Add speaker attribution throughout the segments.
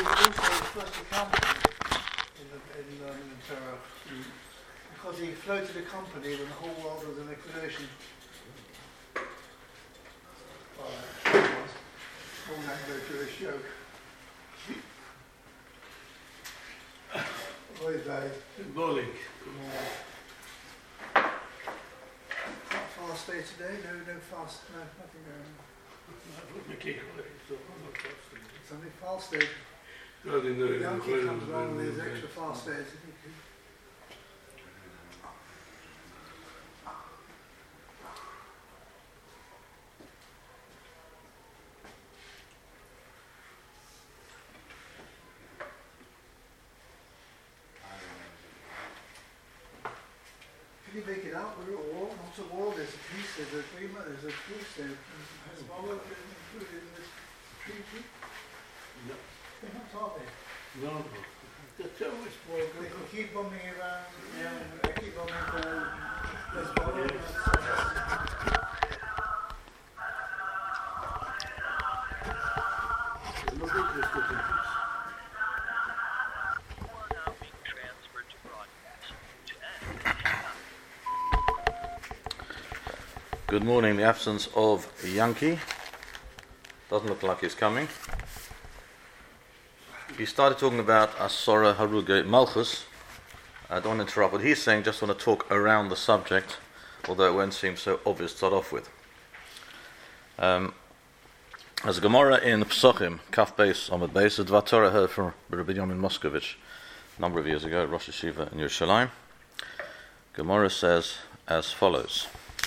Speaker 1: also supposed to come in Torah because he floated a company when the whole world was in liquidation. All Anglo-Jewish joke. Very bad.
Speaker 2: Symbolic.
Speaker 1: Fast day today? No fast, no, nothing going on. It's only fast day. Yankee comes along with his extra fast days. Can you make it out? We're at war. Not at war. There's a peace. There's an agreement. There's a peace. There's Hezbollah included in this treaty.
Speaker 2: No.
Speaker 1: They're not, are they?
Speaker 2: No. The terrorist program.
Speaker 1: They can keep bombing Iran. Yeah, they keep bombing Hezbollah.
Speaker 2: Yes. There's no interest in peace.
Speaker 3: Good morning. The absence of Yankee. Doesn't look like he's coming. He started talking about Asora Haruge Malchus. I don't want to interrupt what he's saying, just want to talk around the subject, although it won't seem so obvious to start off with. As a Gemara in Psochim, Kaf Beis, Amud Beis, a Dvar Torah heard from Rabbi Yamin Moskovich a number of years ago at Rosh Hashiva in Yerushalayim. Gemara says as follows.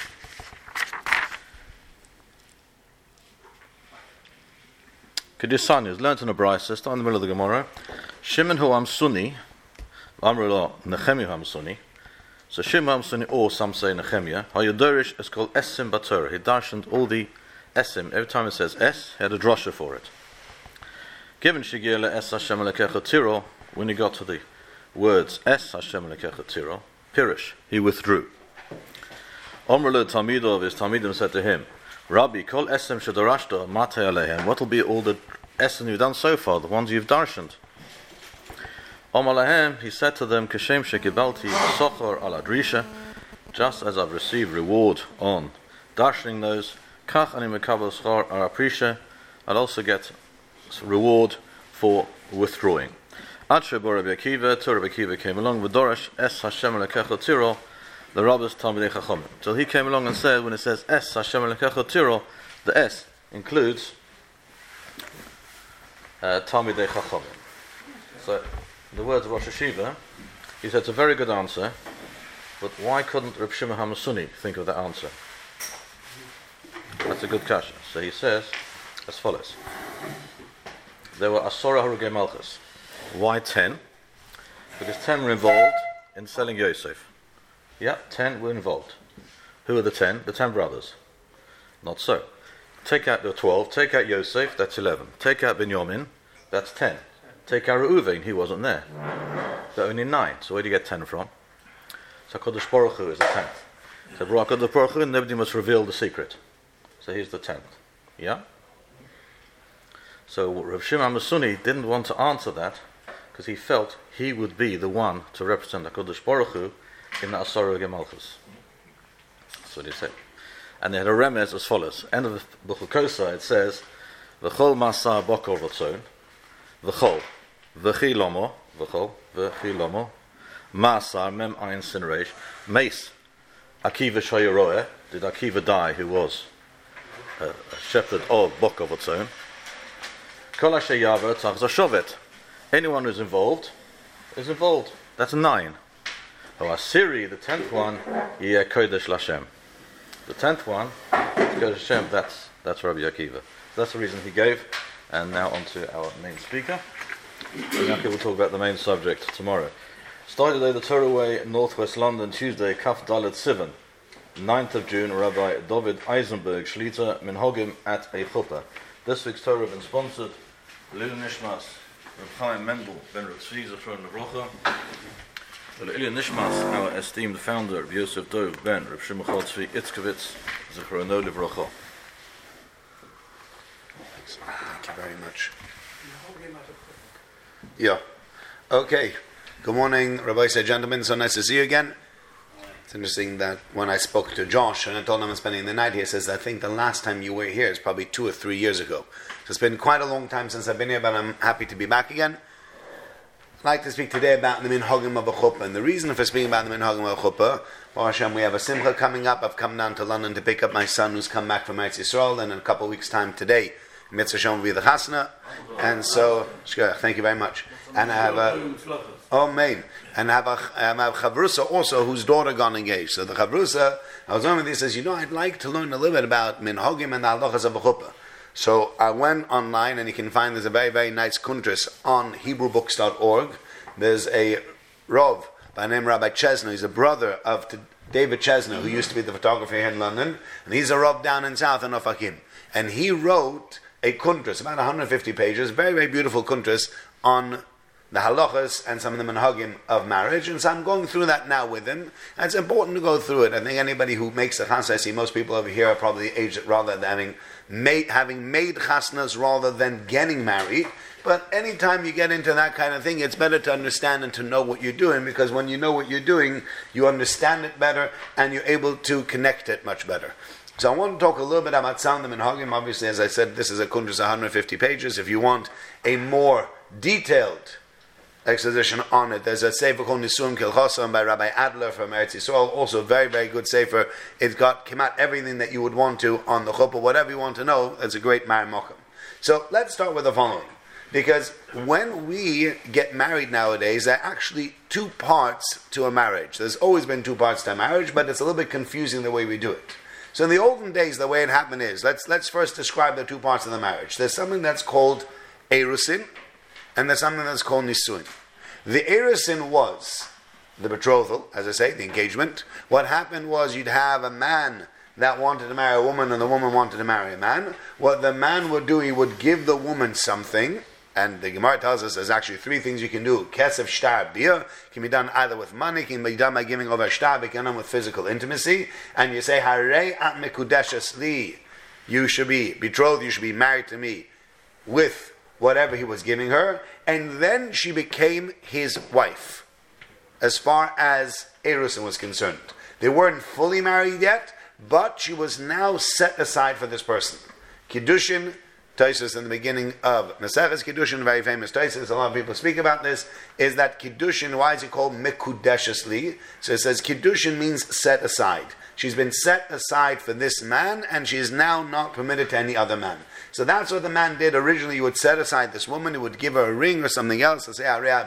Speaker 3: Kedusani is learnt in a brayso, start in the middle of the Gemara. Shimon hu Amsuni, Amrullah Nechemia Hamsuni. So Shimon Hamsuni, or some say Nechemia. Hayodorish is called Esim Batorah. He darshaned all the Esim. Every time it says Es, he had a drosha for it. Given Shigila Es Hashem Lekecha Tiro, when he got to the words Es Hashem Lekecha Tiro, Pirish, he withdrew. Amrullah Talmidov, his Talmidim said to him, Rabbi, kol esem shedarashta matei alehem. What will be all the esem you've done so far, the ones you've darshaned? Omalahem, he said to them, Kashem shekibalti sochor ala drisha, just as I've received reward on darshaning those, kach ani mekabel schar ala prisha, I'll also get reward for withdrawing. Ad shebo Rabbi Akiva, till Rabbi Akiva came along, v'dorash es Hashem lekecha tiro, the Rabbis Talmidei Chachamim. Till he came along and said, when it says Es Hashem Lekecha Tiro, the S includes Talmidei Chachamim. So, the words of Rosh Hashiva, he said it's a very good answer, but why couldn't Reb Shimon HaMasuni think of that answer? That's a good kasha. So he says as follows. There were Asora Haruge Malchus. Why 10? Because 10 were involved in selling Yosef. Yeah, 10 were involved. Who are the 10? The 10 brothers. Not so. Take out the 12, take out Yosef, that's 11. Take out Binyamin, that's 10. Take out Reuven, he wasn't there. There are only 9. So where do you get 10 from? So HaKadosh Baruch Hu is the 10th. So HaKadosh Baruch Hu, nobody must reveal the secret. So he's the 10th. Yeah? So Rav Shimon HaMasuni didn't want to answer that because he felt he would be the one to represent HaKadosh Baruch Hu in the Asara Gemalchus. That's what he said. And they had a remez as follows. End of the Buchukosa, it says, V'chol masa bokor v'tzon, V'chol, V'chi lomo, V'chol, V'chi lomo, Masar, Mem Ayin Sinreish, Mace, Akiva Shoyeroeh, did Akiva die, who was a shepherd of Bokor v'tzon, Kol Asher Yaver Tzach Zashovet. Anyone who's involved is involved. That's 9. Asiri, the 10th one, Yeh Kodesh Lashem. The 10th one, Kodesh Hashem, that's Rabbi Akiva. That's the reason he gave. And now on to our main speaker. Yankee will talk about the main subject tomorrow. Started today the Torah Way, Northwest London, Tuesday, Kaf Dalet Sivan, 9th of June, Rabbi David Eisenberg, Shlita Minhogim at a Chuppah. This week's Torah has been sponsored, Lil Nishmas, Reb Chaim Mendel, Ben Reb Tzvi, Zechron Lebrocha. Ilya Nishmas, our esteemed founder, Reb Yosef Dov Ben, Reb Shimon Tzvi Itzkovitz, Zechrono Livrocha.
Speaker 4: Thank you very much. Yeah. Okay. Good morning, Rabbi said, gentlemen. So nice to see you again. It's interesting that when I spoke to Josh and I told him I'm spending the night here, he says, I think the last time you were here is probably 2 or 3 years ago. So it's been quite a long time since I've been here, but I'm happy to be back again. I'd like to speak today about the minhagim of a chuppah. And the reason for speaking about the minhagim of a chuppah, Baruch Hashem, we have a simcha coming up. I've come down to London to pick up my son who's come back from Eretz Yisrael, and in a couple of weeks' time today, Mitzvah Shem will be the chasna. And so, thank you very much. And I have a... Oh, man. And I have a chavrusa also whose daughter got engaged. So the chavrusa, I was on with this, says, I'd like to learn a little bit about minhagim and the halachas of a chuppah. So I went online, and you can find there's a very, very nice kuntris on HebrewBooks.org. There's a Rav by the name Rabbi Chesner. He's a brother of David Chesner, who used to be the photographer here in London. And he's a Rav down in South in Ofakim. And he wrote a kuntris, about 150 pages, very, very beautiful kuntris on the halachas and some of the minhagim of marriage. And so I'm going through that now with him. And it's important to go through it. I think anybody who makes a chasna, I see most people over here are probably the age that rather than having made chasnas rather than getting married. But anytime you get into that kind of thing, it's better to understand and to know what you're doing, because when you know what you're doing, you understand it better and you're able to connect it much better. So I want to talk a little bit about some of the minhagim. Obviously, as I said, this is a kuntras 150 pages. If you want a more detailed exposition on it, there's a sefer called Nisuim Kilchosam by Rabbi Adler from Eretz Yisrael, also very, very good sefer. It's got out everything that you would want to on the chuppah, whatever you want to know. It's a great Marim. So let's start with the following, because when we get married nowadays, there are actually 2 parts to a marriage. There's always been 2 parts to a marriage, but it's a little bit confusing the way we do it. So in the olden days, the way it happened is, let's first describe the 2 parts of the marriage. There's something that's called erusin, and there's something that's called nisuin. The erusin was the betrothal, as I say, the engagement. What happened was you'd have a man that wanted to marry a woman and the woman wanted to marry a man. What the man would do, he would give the woman something, and the Gemara tells us there's actually 3 things you can do. Kesef, shtar, bia, can be done either with money, can be done by giving over shtar, can be done with physical intimacy, and you say, Harei at mekudeshes li, you should be betrothed, you should be married to me with whatever he was giving her, and then she became his wife, as far as erusin was concerned. They weren't fully married yet, but she was now set aside for this person. Kiddushin, Taisus in the beginning of Maseches Kiddushin, very famous Taisus, a lot of people speak about this, is that Kiddushin, why is it called Mekudeshes li? So it says Kiddushin means set aside. She's been set aside for this man, and she is now not permitted to any other man. So that's what the man did. Originally, he would set aside this woman, he would give her a ring or something else, to say,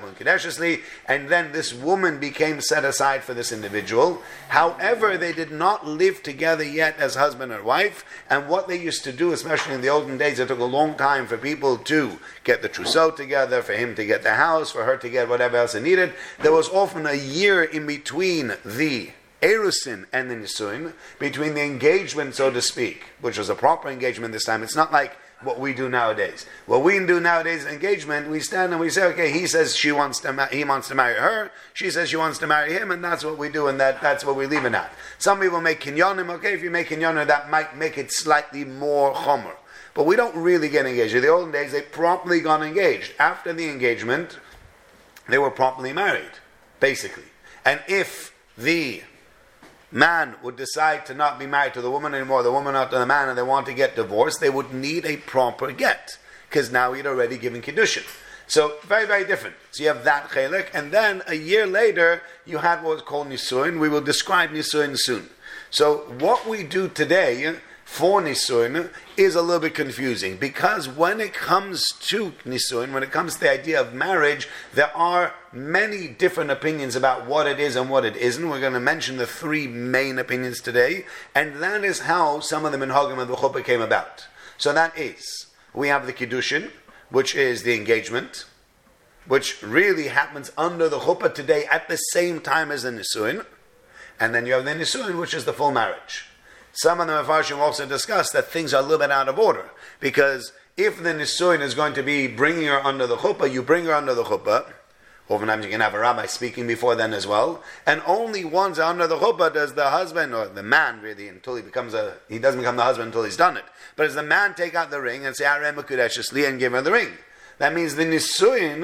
Speaker 4: and then this woman became set aside for this individual. However, they did not live together yet as husband and wife, and what they used to do, especially in the olden days, it took a long time for people to get the trousseau together, for him to get the house, for her to get whatever else they needed. There was often a year in between the erusin and the nisuin, between the engagement, so to speak, which was a proper engagement this time. It's not like what we do nowadays. What we do nowadays, engagement, we stand and we say, okay, he says he wants to marry her, she says she wants to marry him, and that's what we do, and that's what we leave it at. Some people make kinyanim. Okay, if you make kinyanim, that might make it slightly more chomer. But we don't really get engaged. In the olden days, they properly got engaged. After the engagement, they were properly married, basically. And if the man would decide to not be married to the woman anymore, the woman not to the man, and they want to get divorced, they would need a proper get, because now he'd already given kiddushin. So very, very different. So you have that chelik, and then a year later you had what was called nisuin. We will describe nisuin soon. So what we do today for nisuin is a little bit confusing, because when it comes to nisuin, when it comes to the idea of marriage, there are many different opinions about what it is and what it isn't. We're going to mention the 3 main opinions today, and that is how some of the minhagim of the chuppah came about. So that is, we have the kiddushin, which is the engagement, which really happens under the chuppah today at the same time as the nisuin, and then you have the nisuin, which is the full marriage. Some of the Mefarshim also discuss that things are a little bit out of order, because if the nisuin is going to be bringing her under the chuppah, you bring her under the chuppah. Oftentimes you can have a rabbi speaking before then as well, and only once under the chuppah does the husband, or the man really, until he doesn't become the husband until he's done it. But does the man take out the ring and say, Harei mekudeshes li, and give her the ring. That means the nisuin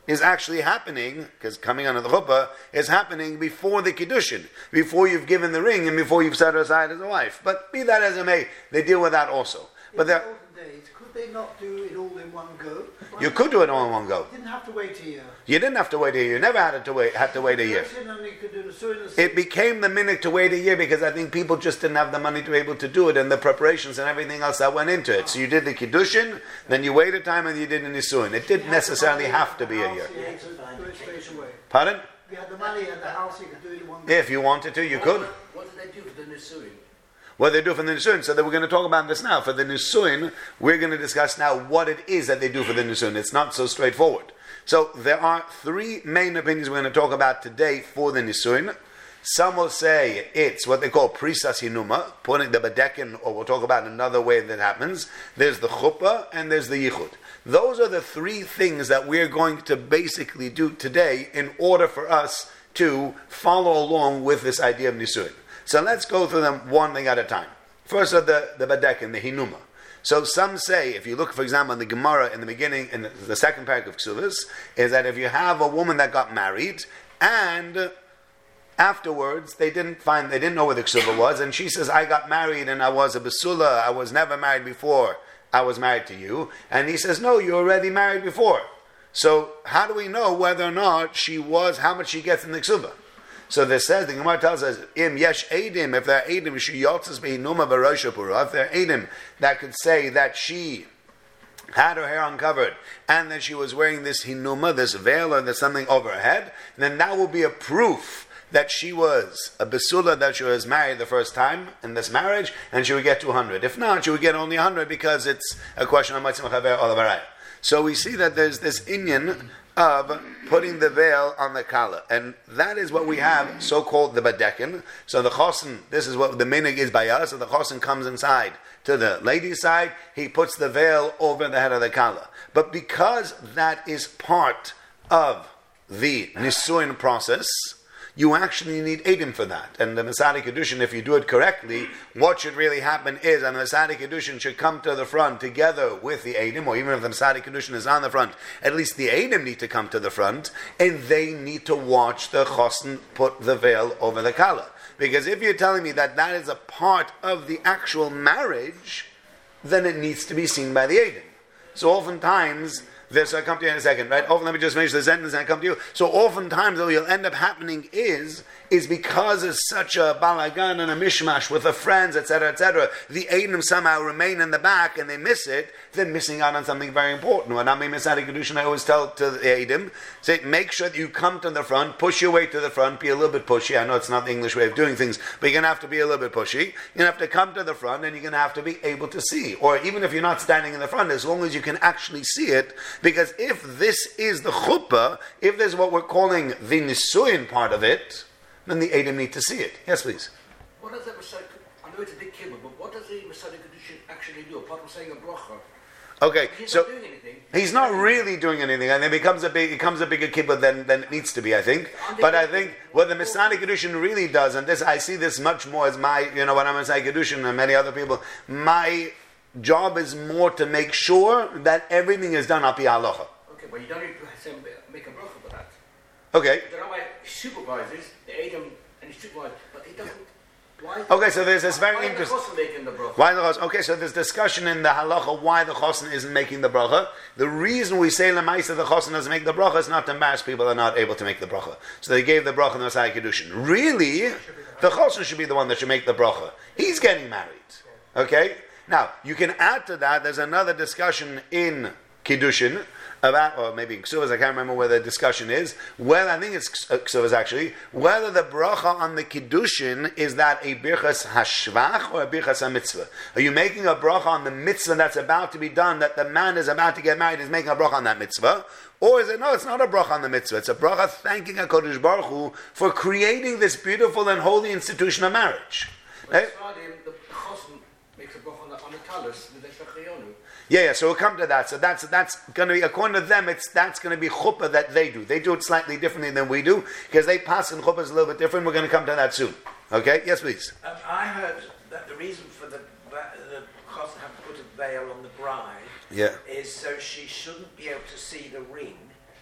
Speaker 4: is actually happening, because coming under the chuppah is happening before the kiddushin, before you've given the ring and before you've set her aside as a wife. But be that as it may, they deal with that also. But
Speaker 1: in the olden days, could they not do it all in one go?
Speaker 4: you could do it all in one go.
Speaker 1: You didn't have to wait a year.
Speaker 4: You didn't have to wait a year. You never had to wait a year.
Speaker 1: And you could do the sunnah.
Speaker 4: It became the minute to wait a year because I think people just didn't have the money to be able to do it and the preparations and everything else that went into it. So you did the kiddushin, then you waited time and you did the nisuin. It didn't necessarily have to be a year.
Speaker 1: You had to do it straight away.
Speaker 4: Pardon?
Speaker 1: You had the money at the house, you could do it in one go.
Speaker 4: If you wanted to, you could.
Speaker 5: What did they do for the Nisuin?
Speaker 4: What they do for the Nisuin. So that we're going to talk about this now. For the Nisuin, we're going to discuss now what it is that they do for the Nisuin. It's not so straightforward. So there are three main opinions we're going to talk about today for the Nisuin. Some will say it's what they call prisas hinuma, putting the badekin, or we'll talk about another way that happens. There's the chuppah and there's the yichud. Those are the three things that we're going to basically do today in order for us to follow along with this idea of Nisuin. So let's go through them one thing at a time. First are the badekin, the hinuma. So some say, if you look, for example, in the Gemara in the beginning, in the second parak of Ksuvas, is that if you have a woman that got married and afterwards they didn't know where the Ksuva was, and she says, I got married and I was a Basula, I was never married before, I was married to you. And he says, no, you're already married before. So how do we know whether or not how much she gets in the Ksuva? So this says, the Gemara tells us, Im yesh edim, if there are edim, she yotzes behinuma v'rosha pura, if there are edim that could say that she had her hair uncovered and that she was wearing this hinuma, this veil, or there's something over her head, then that will be a proof that she was a besula, that she was married the first time in this marriage, and she would get 200. If not, she would get only 100 because it's a question of matzim chaver olavaraya. So we see that there's this inyan of putting the veil on the kala, and that is what we have, so-called the badekin. So the chosin, this is what the minig is by us. So the chosin comes inside to the lady's side, he puts the veil over the head of the kala. But because that is part of the nisuin process, you actually need edim for that. And the Masadi Kedushin, if you do it correctly, what should really happen is, and the Masadi Kedushin should come to the front together with the edim, or even if the Masadi Kedushin is on the front, at least the edim need to come to the front, and they need to watch the chosin put the veil over the kala. Because if you're telling me that that is a part of the actual marriage, then it needs to be seen by the edim. So oftentimes, so I come to you in a second, right? Let me just finish the sentence and I come to you. So oftentimes what will end up happening is because it's such a balagan and a mishmash with the friends, etc., the Eidim somehow remain in the back and they miss it, they're missing out on something very important. When I'm in Masadi Kedushin, I always tell to the Eidim, say, make sure that you come to the front, push your way to the front, be a little bit pushy. I know it's not the English way of doing things, but you're going to have to be a little bit pushy. You're going to have to come to the front and you're going to have to be able to see. Or even if you're not standing in the front, as long as you can actually see it, because if this is the chuppah, if this is what we're calling the nisuin part of it, then the Eidim need to see it. Yes, please.
Speaker 5: What does the Masadi, I know it's a big kibbutz, but what does the Masadi Kedushin actually do, apart from saying a bracha?
Speaker 4: Okay,
Speaker 5: He's
Speaker 4: so
Speaker 5: not doing anything.
Speaker 4: he's not really doing anything, and it becomes a bigger kibbutz than it needs to be, I think. But I think what the Masadi Kedushin really does, and this I see this much more as my, when I'm Masadi Kedushin and many other people, my job is more to make sure that everything is done api halacha.
Speaker 5: Okay, but you don't need to say, make a bracha for that.
Speaker 4: Okay.
Speaker 5: The rabbi supervises the Adam and he supervises, but he doesn't. Why?
Speaker 4: Okay, so there's this very
Speaker 5: Why
Speaker 4: interesting.
Speaker 5: is the Chosin making the bracha?
Speaker 4: Why the chosin? Okay, so there's discussion in the halacha why the chosin isn't making the bracha. The reason we say lemaisa the chosin doesn't make the bracha is not to embarrass people that are not able to make the bracha. So they gave the bracha in the Masai Kedushin. Really, the chosin should be the one that should make the bracha. He's getting married. Okay. Now you can add to that. There's another discussion in Kedushin about, or maybe in Ksuvas, I can't remember where the discussion is, I think it's Ksuvas actually, whether the bracha on the Kiddushin is that a birchas hashvach or a birchas ha-mitzvah. Are you making a bracha on the mitzvah that's about to be done, that the man is about to get married, is making a bracha on that mitzvah? Or is it, no, it's not a bracha on the mitzvah, it's a bracha thanking HaKadosh Baruch Hu for creating this beautiful and holy institution of marriage.
Speaker 5: But the Chosin makes a bracha on the talus with the shachayonu.
Speaker 4: Yeah, so we'll come to that. So that's going to be, according to them, that's going to be chuppah that they do. They do it slightly differently than we do, because they pass in chuppah is a little bit different. We're going to come to that soon. Okay? Yes, please.
Speaker 6: I heard that the reason for the Chosin have to put a veil on the bride
Speaker 4: Yeah.
Speaker 6: is so she shouldn't be able to see the ring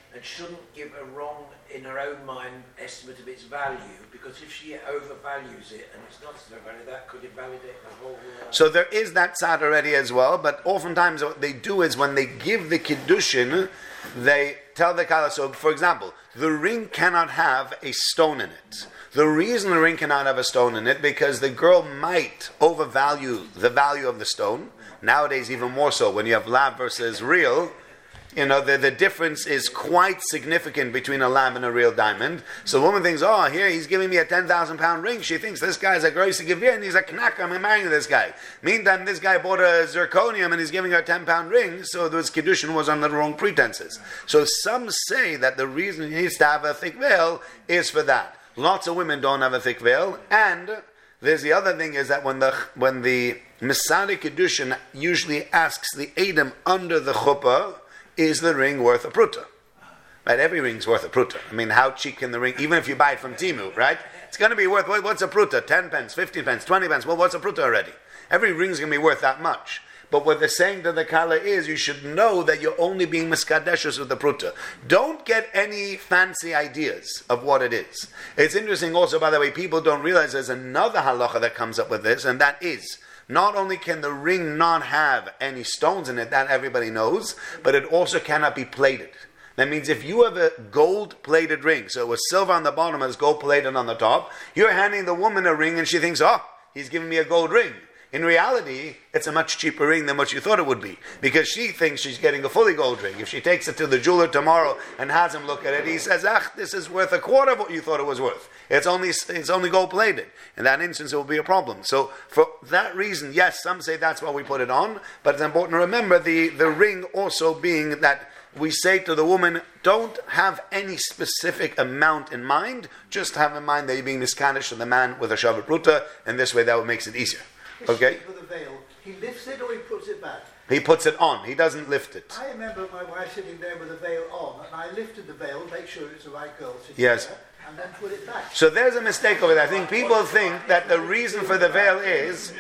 Speaker 6: and shouldn't give a wrong, in her own mind, estimate of its value, because if she overvalues it and it's not so value, that could invalidate the whole.
Speaker 4: So there is that side already as well, but oftentimes what they do is when they give the kiddushin, they tell the kala. So, for example, the ring cannot have a stone in it. The reason the ring cannot have a stone in it because the girl might overvalue the value of the stone. Nowadays, even more so when you have lab versus real. You know, the difference is quite significant between a lamb and a real diamond. So the woman thinks, oh, here, he's giving me a 10,000 ring. She thinks this guy's a gross gevir and he's a knack, I'm marrying this guy. Meantime, this guy bought a zirconium and he's giving her a 10 ring, so this kiddushin was under the wrong pretenses. So some say that the reason he needs to have a thick veil is for that. Lots of women don't have a thick veil, and there's the other thing is that when the Masada Kiddushin usually asks the Edom under the chuppah, is the ring worth a pruta? Right, every ring's worth a pruta. I mean, how cheap can the ring, even if you buy it from Timu, right? It's going to be worth, what's a pruta? 10 pence, 15 pence, 20 pence. Well, what's a pruta already? Every ring's going to be worth that much. But what they're saying to the kala is, you should know that you're only being miskadeshes with the pruta. Don't get any fancy ideas of what it is. It's interesting also, by the way, people don't realize there's another halacha that comes up with this, and that is, not only can the ring not have any stones in it, that everybody knows, but it also cannot be plated. That means if you have a gold-plated ring, so it was silver on the bottom and it's gold-plated on the top, you're handing the woman a ring and she thinks, oh, he's giving me a gold ring. In reality, it's a much cheaper ring than what you thought it would be, because she thinks she's getting a fully gold ring. If she takes it to the jeweler tomorrow and has him look at it, he says, this is worth a quarter of what you thought it was worth. It's only gold-plated. In that instance, it will be a problem. So for that reason, yes, some say that's why we put it on, but it's important to remember the ring also being that we say to the woman, don't have any specific amount in mind, just have in mind that you're being miskanish to the man with a shavat pruta, and this way that makes it easier. Okay?
Speaker 1: With a veil, he lifts it or he puts it back?
Speaker 4: He puts it on. He doesn't lift it.
Speaker 1: I remember my wife sitting there with a veil on, and I lifted the veil, make sure it's the right girl sitting
Speaker 4: Yes.
Speaker 1: there, and then put it back.
Speaker 4: So there's a mistake over there. I think people think that the reason for the veil is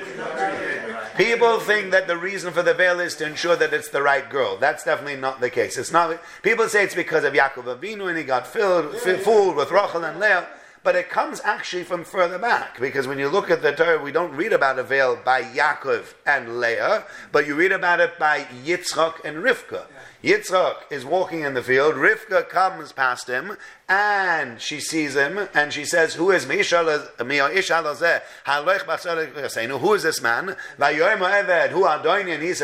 Speaker 4: to ensure that it's the right girl. That's definitely not the case. It's not. People say it's because of Yaakov Avinu and he got fooled with Rachel and Leah. But it comes actually from further back, because when you look at the Torah, we don't read about a veil by Yaakov and Leah, but you read about it by Yitzchak and Rivka. Yitzchak is walking in the field, Rivka comes past him, and she sees him, and she says, who is me? Who is this man? And he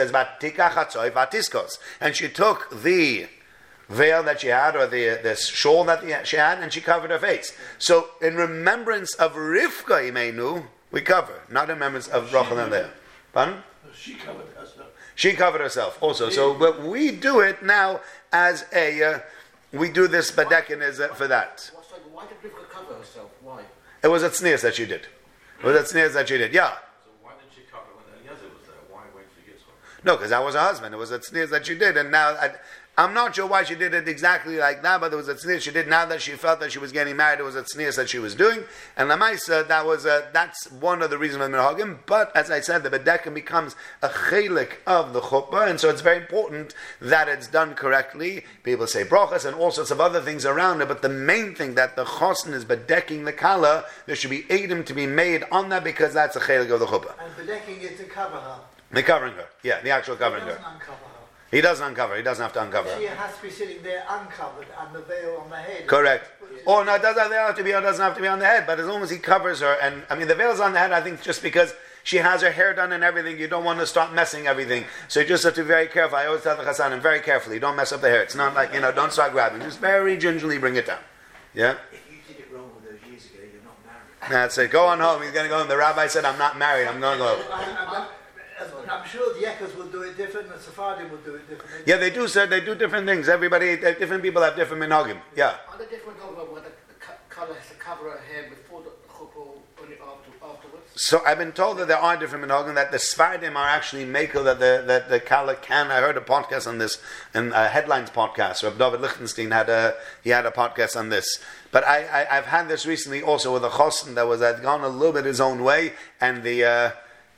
Speaker 4: says, and she took the veil that she had, or the shawl that she had, and she covered her face. So, in remembrance of Rivka Imenu, we cover, not in remembrance of Rachel and Leah. Pardon?
Speaker 2: She covered herself.
Speaker 4: She covered herself also. So, but we do it now as we do this badekin for that.
Speaker 5: Why did Rivka cover herself? Why?
Speaker 4: It was at Sneers that she did. It was at Sneers that she did, yeah.
Speaker 3: So why did she cover when Eliezer was there? Why wait for Yitzchak?
Speaker 4: No, because that was her husband. It was at Sneers that she did, and now I'm not sure why she did it exactly like that, but it was at Sneers she did. Now that she felt that she was getting married, it was at Sneers that she was doing. And Lamaisa, that's one of the reasons for the Minhagim. But as I said, the Bedekim becomes a chelik of the chuppah, and so it's very important that it's done correctly. People say brachas and all sorts of other things around it, but the main thing that the chosn is bedeking the kala, there should be edim to be made on that, because that's a chelik of the chuppah.
Speaker 1: And bedecking it to cover her.
Speaker 4: The covering her, yeah, the actual covering
Speaker 1: He
Speaker 4: her.
Speaker 1: doesn't uncover her.
Speaker 4: He doesn't uncover. He doesn't have to uncover her.
Speaker 1: She has to be sitting there uncovered, and the veil on the head.
Speaker 4: Correct. Or no, it doesn't have to be, or doesn't have to be on the head, but as long as he covers her, and I mean the veil's on the head, I think just because she has her hair done and everything, you don't want to start messing everything. So you just have to be very careful. I always tell the Chassanim, very carefully, don't mess up the hair. It's not like, don't start grabbing. Just very gingerly bring it down. Yeah?
Speaker 6: If you did it wrong with those years ago, you're not married.
Speaker 4: That's it. Go on home. He's going to go home. The rabbi said, I'm not married. I'm going to go.
Speaker 1: I'm sure the Yekkers will do it different, and the Sephardim will do it differently.
Speaker 4: Yeah, they do, sir. They do different things. Different people have different minhagim. Yeah.
Speaker 5: Are there different minhagim where the colour has to cover her hair before the chuppah or only afterwards?
Speaker 4: So I've been told that there are different minhagim, that the Sephardim are actually makel, that the kala can. I heard a podcast on this, in a Headlines podcast. Rabbi David Lichtenstein had a podcast on this. But I've had this recently also with a chosn that had gone a little bit his own way, and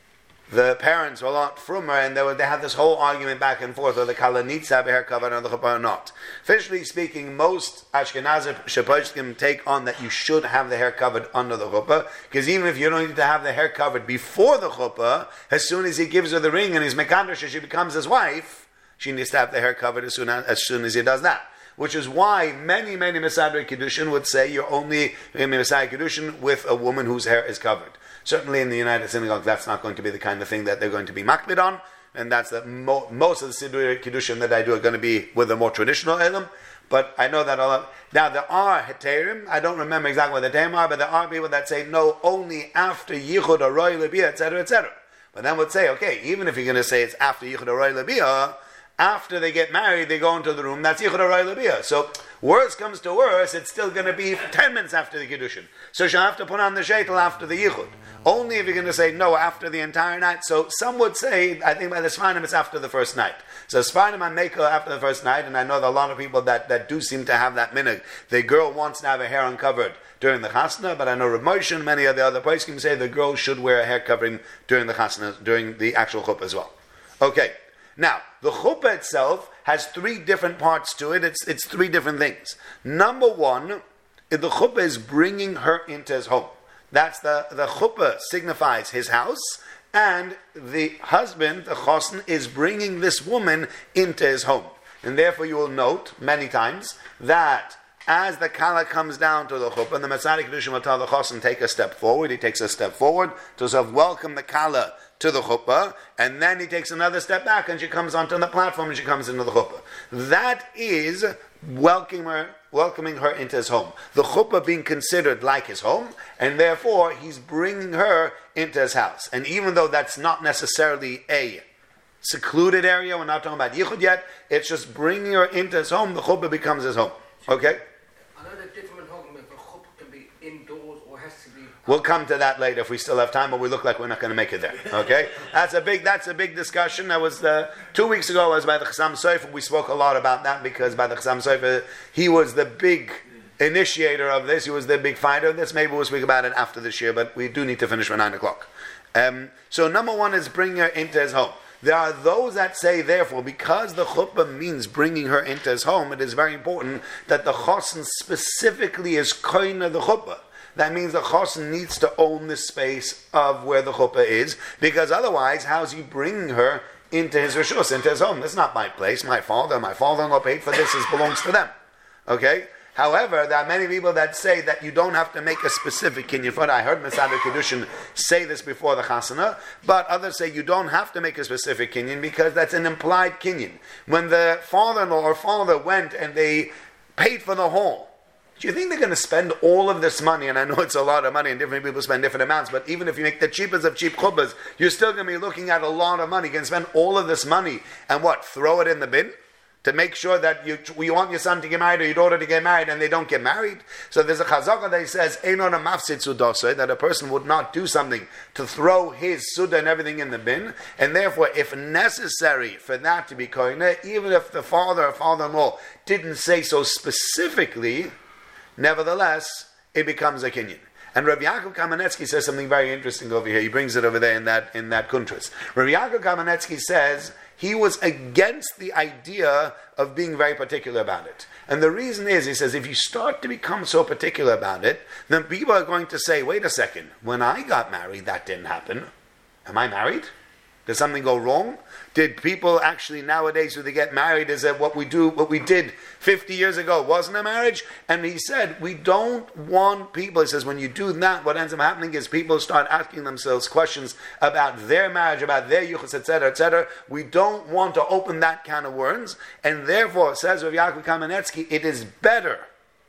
Speaker 4: the parents were a lot frummer, and they had this whole argument back and forth whether the kala needs to have a hair covered on the chuppah or not. Officially speaking, most Ashkenazi Shepashkim take on that you should have the hair covered under the chuppah, because even if you don't need to have the hair covered before the chuppah, as soon as he gives her the ring and he's mekadosh, she becomes his wife, she needs to have the hair covered as soon as he does that. Which is why many Mesadri Kiddushin would say you're only Mesadri Kiddushin with a woman whose hair is covered. Certainly in the United Synagogue, that's not going to be the kind of thing that they're going to be makbid on, and that's the most of the Siddur Kiddushin that I do are going to be with a more traditional elam. But I know that a lot. Now there are heterim. I don't remember exactly what the heterim are, but there are people that say no, only after yichud or roy lebiyah, etc., etc. But then would say, okay, even if you're going to say it's after yichud or roy lebiyah, after they get married, they go into the room. That's yichud or roy lebiyah. So worse comes to worse, it's still going to be 10 minutes after the kiddushin. So she'll have to put on the sheitel after the yichud. Only if you're going to say no after the entire night. So some would say, I think by the Sfarim it's after the first night. So Sfarim I make after the first night, and I know that a lot of people that do seem to have that minhag. The girl wants to have her hair uncovered during the chasna, but I know Rav Moshe and many of the other poskim say the girl should wear a hair covering during the chasna, during the actual chuppah as well. Okay. Now, the chuppah itself has 3 different parts to it. It's 3 different things. Number 1, the chuppah is bringing her into his home. That's the chuppah signifies his house, and the husband, the chosen, is bringing this woman into his home. And therefore you will note many times that as the kala comes down to the chuppah, the Mesadri Kiddushin will tell the chosen, take a step forward. He takes a step forward to sort of welcome the kala to the chuppah, and then he takes another step back and she comes onto the platform and she comes into the chuppah. That is welcoming her into his home. The chuppah being considered like his home, and therefore he's bringing her into his house. And even though that's not necessarily a secluded area, we're not talking about yichud yet, it's just bringing her into his home, the chuppah becomes his home. Okay?
Speaker 5: I know that different home, if a chuppah can be indoors or has to be...
Speaker 4: We'll come to that later if we still have time, but we look like we're not going to make it there. Okay, that's a big discussion. That was 2 weeks ago. I was by the Chassam Sofer. We spoke a lot about that because by the Chassam Sofer, he was the big initiator of this. He was the big fighter of this. Maybe we'll speak about it after this year, but we do need to finish by 9:00. So number 1 is bringing her into his home. There are those that say, therefore, because the chuppah means bringing her into his home, it is very important that the chosen specifically is koina the chuppah. That means the chosen needs to own the space of where the chuppah is, because otherwise, how's he bringing her into his rishus, into his home? This is not my place. My father-in-law paid for this. This belongs to them. Okay? However, there are many people that say that you don't have to make a specific kinyan for it. I heard Mesadri Kiddushin say this before the chasana, but others say you don't have to make a specific kinyan because that's an implied kinyan. When the father-in-law or father went and they paid for the hall, do you think they're going to spend all of this money? And I know it's a lot of money and different people spend different amounts, but even if you make the cheapest of cheap chuppahs, you're still going to be looking at a lot of money. You can spend all of this money and what? Throw it in the bin? To make sure that you want your son to get married or your daughter to get married and they don't get married? So there's a chazaka that says, Einon mafsid sudaseh, that a person would not do something to throw his suda and everything in the bin. And therefore, if necessary for that to be koineh, even if the father or father-in-law didn't say so specifically, nevertheless, it becomes a kinyan. And Rabbi Yaakov Kamenetsky says something very interesting over here. He brings it over there in that kuntras. Rabbi Yaakov Kamenetsky says he was against the idea of being very particular about it. And the reason is, he says, if you start to become so particular about it, then people are going to say, wait a second, when I got married, that didn't happen. Am I married? Did something go wrong? Did people actually nowadays, when they get married, is that what we did 50 years ago wasn't a marriage? And he said, we don't want people, he says, when you do that, what ends up happening is people start asking themselves questions about their marriage, about their yuchas, etc., etc. We don't want to open that can of worms, and therefore, says Rav Yaakov Kamenetsky, it is better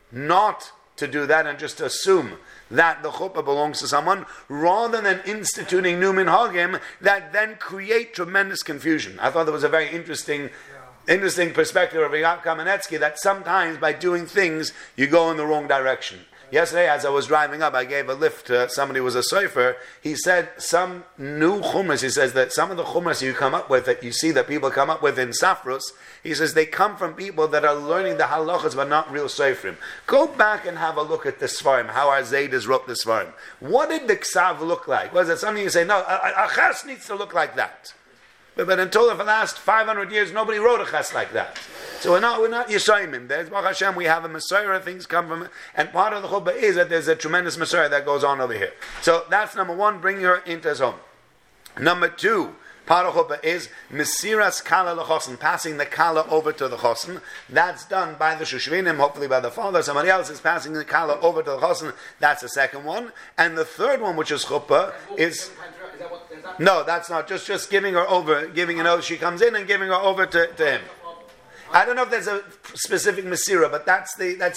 Speaker 4: not to do that and just assume that the chuppah belongs to someone, rather than instituting new minhagim that then create tremendous confusion. I thought that was a very interesting perspective of Yaakov Kamenetsky, that sometimes by doing things, you go in the wrong direction. Yesterday, as I was driving up, I gave a lift to somebody who was a sofer. He said some new chumras. He says that some of the chumras you come up with, that you see that people come up with in Safrus, he says they come from people that are learning the halachas but not real sofrim. Go back and have a look at the Sfarim, how our Zaydas wrote the Sfarim. What did the Ksav look like? Was it something you say, no, a ches needs to look like that? But until the last 500 years, nobody wrote a ches like that. So we're not Yisraelim. There's Baruch Hashem, we have a Messiah, things come from it. And part of the chuppah is that there's a tremendous Messiah that goes on over here. So that's number one, bring her into his home. Number two, part of chuppah is Mesiras Kala L'chosen, passing the Kala over to the Chosen. That's done by the Shushvinim, hopefully by the father. Somebody else is passing the Kala over to the Chosen. That's the second one. And the third one, which is chuppah, is... No, that's not. Just giving her over, she comes in and giving her over to him. I don't know if there's a specific Mesira, but that's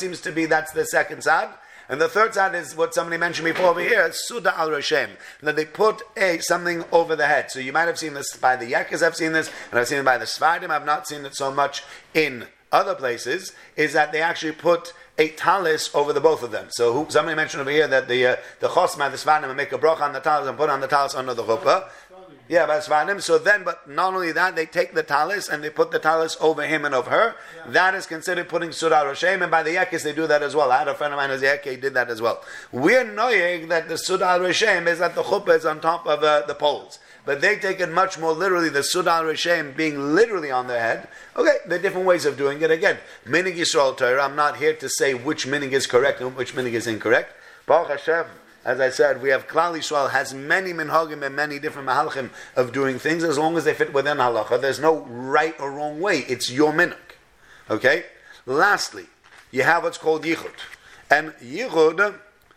Speaker 4: the second sad. And the third sad is what somebody mentioned before over here, Suda al Rashem. That they put something over the head. So you might have seen this by the Yakas, I've seen this, and I've seen it by the Svardim, I've not seen it so much in other places, is that they actually put a talis over the both of them. So somebody mentioned over here that the Chosma, the Svardim, make a bracha on the talis and put on the talis under the chuppah. Yeah, by Svardim. So then, but not only that, they take the talis and they put the talis over him and over her. Yeah. That is considered putting Surah Roshem, and by the Yekis they do that as well. I had a friend of mine who's Yekis, he did that as well. We're knowing that the Surah Roshem is that the chuppah is on top of the poles. But they take it much more literally, the Surah Roshem being literally on their head. Okay, there are different ways of doing it. Again, Minig Yisrael Torah, I'm not here to say which Minig is correct and which Minig is incorrect. Baruch Hashem, as I said, we have Klal Yisrael has many minhagim and many different mahalchim of doing things as long as they fit within halacha. There's no right or wrong way. It's your minhag. Okay? Lastly, you have what's called yichud. And yichud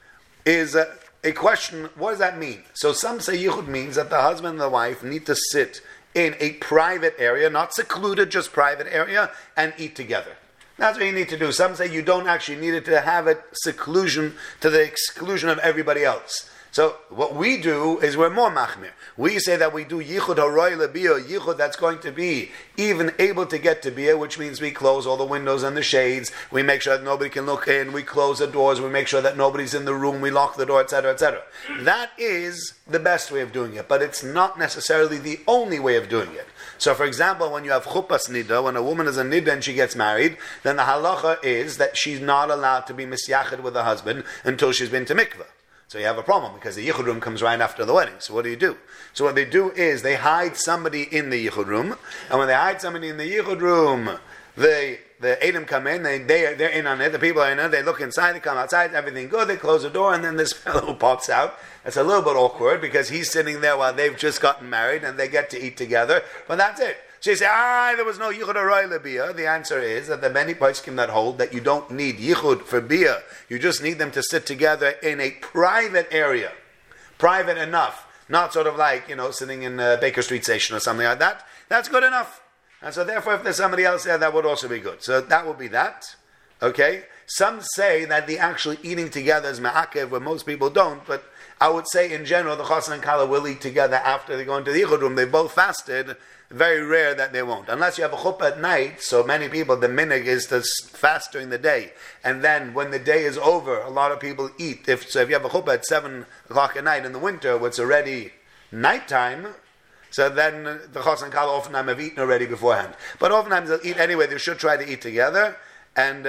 Speaker 4: is a question, what does that mean? So some say yichud means that the husband and the wife need to sit in a private area, not secluded, just private area, and eat together. That's what you need to do. Some say you don't actually need it to have it seclusion to the exclusion of everybody else. So what we do is we're more machmir. We say that we do yichud haroy lebiyah, yichud that's going to be even able to get to biyah, which means we close all the windows and the shades. We make sure that nobody can look in. We close the doors. We make sure that nobody's in the room. We lock the door, etc., etc. That is the best way of doing it, but it's not necessarily the only way of doing it. So, for example, when you have chuppahs nida, when a woman is a nida and she gets married, then the halacha is that she's not allowed to be misyachid with her husband until she's been to mikveh. So you have a problem because the yichud room comes right after the wedding. So what do? So what they do is they hide somebody in the yichud room, and when they hide somebody in the yichud room, the Edom come in, they're in on it, the people are in it, they look inside, they come outside, everything good, they close the door, and then this fellow pops out. It's a little bit awkward because he's sitting there while they've just gotten married and they get to eat together, but that's it. So you say, there was no yichud haroy lebiyah. The answer is that the many poskim that hold that you don't need yichud for biyah, you just need them to sit together in a private area. Private enough. Not sort of like, sitting in Baker Street Station or something like that. That's good enough. And so therefore, if there's somebody else there, that would also be good. So that would be that. Okay? Some say that the actually eating together is ma'akev, where most people don't, but I would say in general, the Chosin and Kala will eat together after they go into the yichud room. They both fasted. Very rare that they won't. Unless you have a chuppah at night, so many people, the minhag is to fast during the day. And then when the day is over, a lot of people eat. If you have a chuppah at 7 o'clock at night in the winter, where it's already nighttime, so then the Chos and Kala oftentimes have eaten already beforehand. But oftentimes they'll eat anyway. They should try to eat together. And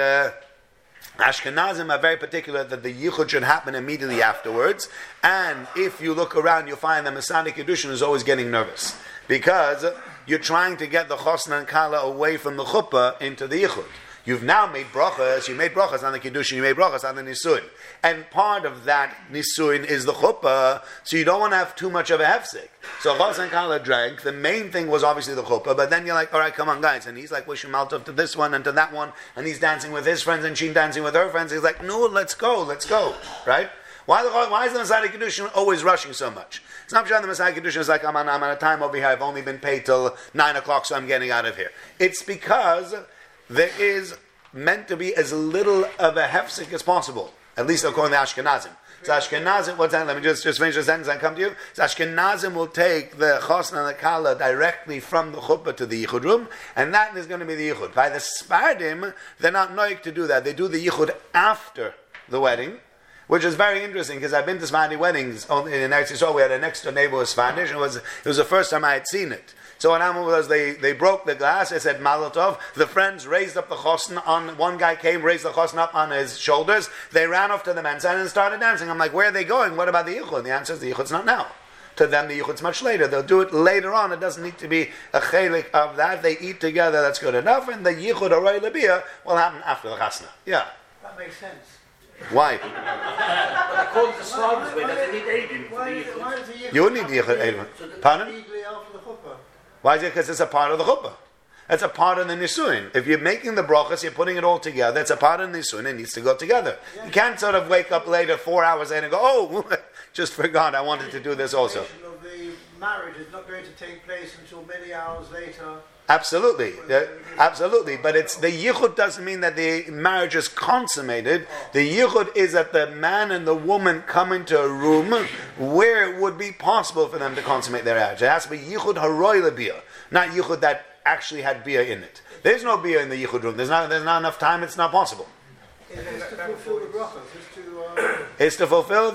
Speaker 4: Ashkenazim are very particular that the yichud should happen immediately afterwards. And if you look around, you'll find that Masada Kedushin is always getting nervous. Because you're trying to get the Chosna and Kala away from the chuppah into the yichud. You've now made brachas, you made brachas on the Kiddushin, you made brachas on the Nisuin. And part of that Nisuin is the chuppah, so you don't want to have too much of a hefsek. So Chos and Kala drank, the main thing was obviously the chuppah, but then you're like, alright, come on guys, and he's like wishing maltov to this one and to that one, and he's dancing with his friends and she's dancing with her friends, he's like, no, let's go, right? Why is the Messiah Kedushin always rushing so much? It's not sure the Messiah Kedushin is like, I'm on a time over here, I've only been paid till 9 o'clock, so I'm getting out of here. It's because there is meant to be as little of a hefsek as possible, at least according to Ashkenazim. So Ashkenazim, what's that? Let me just finish the sentence and come to you. So Ashkenazim will take the Chosna and the Kala directly from the chuppah to the yichud room, and that is going to be the yichud. By the Sfardim, they're not noik to do that. They do the yichud after the wedding. which is very interesting because I've been to Sephardi weddings in Eretz Yisrael. We had a next door neighbor who was Spanish, and it was the first time I had seen it. So what happened was they broke the glass. They said Mazel Tov. The friends raised up the chosn on. One guy came, raised the chosn up on his shoulders. They ran off to the men's side and started dancing. I'm like, where are they going? What about the yichud? The answer is the yichud's not now. To them, the yichud's much later. They'll do it later on. It doesn't need to be a chelik of that. They eat together. That's good enough. And the yichud or lebia will happen after the chasna. Yeah.
Speaker 1: That makes sense.
Speaker 4: Why?
Speaker 5: But according to Slavs, they need Adrian for the yichud.
Speaker 1: Why is the yichud
Speaker 4: You would need the yichud. Pardon?
Speaker 1: immediately after the chuppah?
Speaker 4: Why is it? Because it's a part of the chuppah. It's a part of the nisuin. If you're making the brachas, you're putting it all together. It's a part of the nisuin. It needs to go together. You can't sort of wake up later, 4 hours later, and go, "Oh, just forgot. I wanted to do this also."
Speaker 1: The celebration of the marriage is not going to take place until many hours later.
Speaker 4: Absolutely, absolutely. But it's the yichud doesn't mean that the marriage is consummated. The yichud is that the man and the woman come into a room where it would be possible for them to consummate their marriage. It has to be yichud haroy lebiyah, not yichud that actually had beer in it. There's no beer in the yichud room. There's not enough time. It's not possible.
Speaker 1: It's to fulfill the brachas.
Speaker 4: It's to fulfill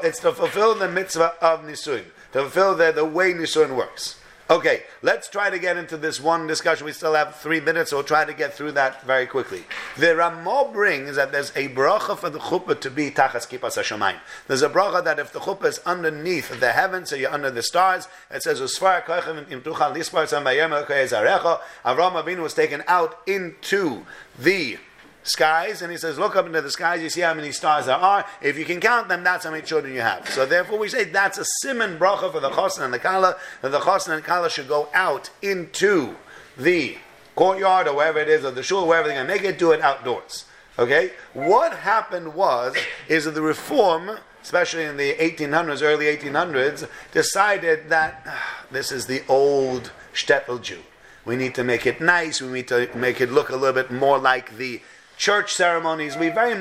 Speaker 4: the mitzvah of nisuin, to fulfill the way nisuin works. Okay, let's try to get into this one discussion. We still have 3 minutes, so we'll try to get through that very quickly. The Ramah brings that there's a bracha for the chuppah to be tachas kippas hashamayim. There's a bracha that if the chuppah is underneath the heavens, so you're under the stars, it says, Usfar koichem im tuchal lispar tzam bayem elokei zarecha. Avraham Avinu was taken out into the skies, and he says, look up into the skies, you see how many stars there are. If you can count them, that's how many children you have. So therefore we say that's a siman bracha for the chosn and the kala, that the chosn and the kala should go out into the courtyard or wherever it is, or the shul, wherever they're going to make it, do it outdoors. Okay? What happened is that the reform, especially in the 1800s, early 1800s, decided that this is the old shtetl Jew. We need to make it nice, we need to make it look a little bit more like the church ceremonies.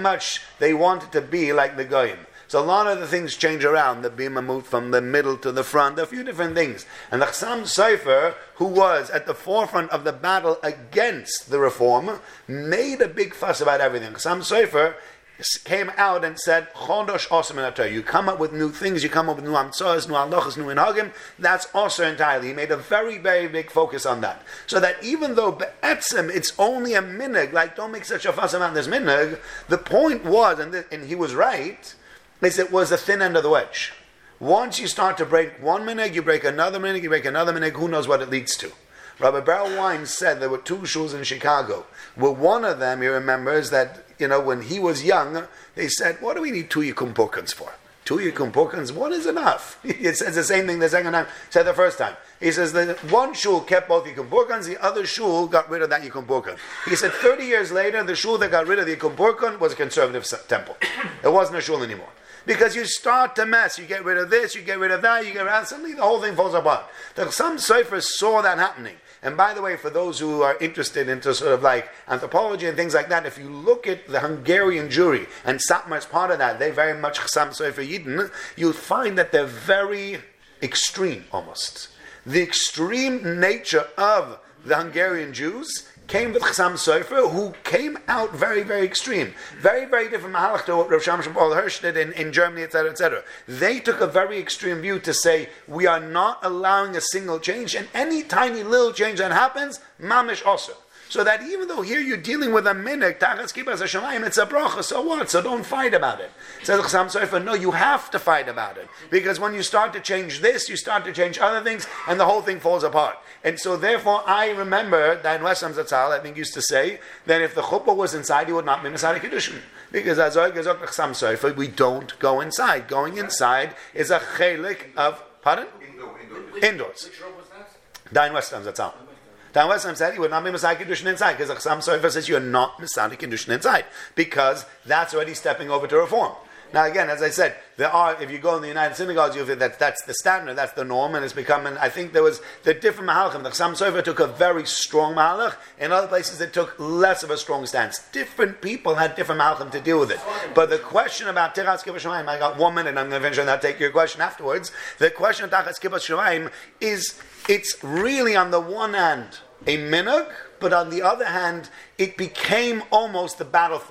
Speaker 4: They wanted to be like the Goyim. So a lot of the things change around. The bima moved from the middle to the front, a few different things. And the Chassam Sofer, who was at the forefront of the battle against the reform, made a big fuss about everything. Chassam Sofer came out and said, Chodosh Osir min HaTorah. You come up with new things, you come up with new amtzos, new halachos, new inhagim. That's osir entirely. He made a very, very big focus on that. So that even though be'etzem, it's only a minhag, like don't make such a fuss about this minhag, the point was, and he was right, is it was the thin end of the wedge. Once you start to break one minhag, you break another minhag, you break another minhag, who knows what it leads to. Rabbi Beryl Wein said there were 2 shuls in Chicago. Well, one of them, he remembers that, when he was young, they said, what do we need 2 Yikum Purkins for? 2 Yikum Purkins, one is enough. It says the same thing the second time, said the first time. He says that one shul kept both Yikum Purkins, the other shul got rid of that Yikum Purkin. He said 30 years later, the shul that got rid of the Yikum Purkin was a conservative temple. It wasn't a shul anymore. Because you start to mess, you get rid of this, you get rid of that, you get rid of suddenly the whole thing falls apart. Some Sofers saw that happening. And by the way, for those who are interested into sort of like anthropology and things like that, if you look at the Hungarian Jewry, and Satmar's part of that, they very much Chassam Sofer Yidden, you'll find that they're very extreme almost. The extreme nature of the Hungarian Jews came with Chassam Sofer, who came out very, very extreme. Very, very different mahalach to what Rav Shamshon Paul Hirsch did in Germany, etc., etc. They took a very extreme view to say, we are not allowing a single change, and any tiny little change that happens, mamish also. So that even though here you're dealing with a minhag, tachas kippas hashamayim, it's a bracha, so what? So don't fight about it. Says Chassam Sofer, no, you have to fight about it. Because when you start to change this, you start to change other things, and the whole thing falls apart. And so therefore, I remember that Wessam Zatzal, I think, used to say that if the chuppah was inside, he would not be Masari Kiddushin. Because as Chassam Sofer, we don't go inside. Going inside is a chelik of, pardon? Indoors.
Speaker 5: Which room was that?
Speaker 4: Dain Wessam Zatzal. Dan Wessam said he would not be Masai Kiddushin inside, because Chassam Sofer says you're not Masai Kiddushin inside, because that's already stepping over to reform. Now again, as I said, if you go in the United Synagogues, you'll feel that's the standard, that's the norm, and it's become, I think there was the different mahalachim. The Chassam Sofer took a very strong mahalach, in other places it took less of a strong stance. Different people had different mahalachim to deal with it. But the question about Tichas Kibbutz Shemaim, I got 1 minute, I'm going to finish and I'll take your question afterwards. The question of Tichas Kibbutz Shemaim is, it's really on the one hand a minhag, but on the other hand, it became almost the battlefront.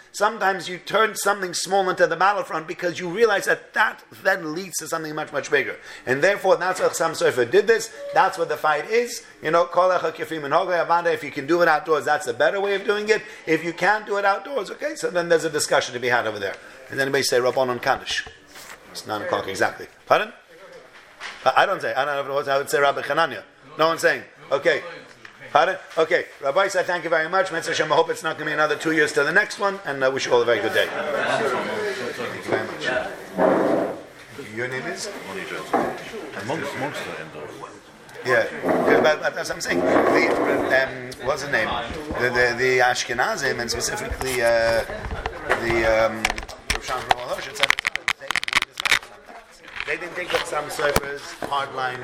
Speaker 4: Sometimes you turn something small into the battlefront because you realize that then leads to something much, much bigger. And therefore, that's what Chassam Sofer did this. That's what the fight is. You know, if you can do it outdoors, that's the better way of doing it. If you can't do it outdoors, okay, so then there's a discussion to be had over there. And then anybody say Rabbanon Kaddish. It's 9 o'clock exactly. Pardon? I don't know what I would say Rabbi Chananya. No one's saying. Okay. Pardon? Okay. Rabbi said thank you very much. Mitzvah Hashem, I hope it's not going to be another 2 years to the next one, and I wish you all a very good day. Thank you very much. Your name is? Yeah, but as I'm saying, what's the name? The Ashkenazim, and specifically they didn't take up some Sofer's hard line.